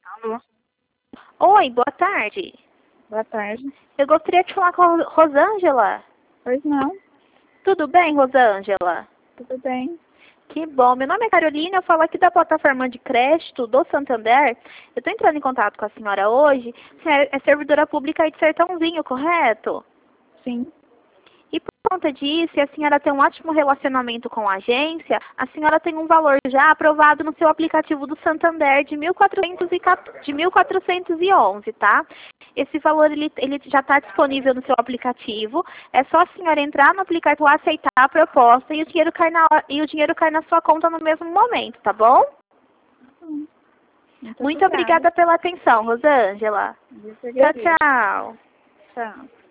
Alô, Oi, boa tarde. boa tarde. Eu gostaria de falar com a Rosângela. Pois não, Tudo bem, Rosângela? tudo bem. Que bom. Meu nome é Carolina, eu falo aqui da plataforma de crédito do Santander. Eu estou entrando em contato com a senhora hoje. A senhora é servidora pública aí de Sertãozinho, correto? Sim, E por conta disso, e a senhora tem um ótimo relacionamento com a agência, a senhora tem um valor já aprovado no seu aplicativo do Santander de 1.411, tá? Esse valor ele já está disponível no seu aplicativo. É só a senhora entrar no aplicativo, aceitar a proposta e o dinheiro cai e o dinheiro cai na sua conta no mesmo momento, tá bom? muito Muito obrigada pela atenção, Rosângela. Eu que Tchau, agradeço. tchau. Tchau.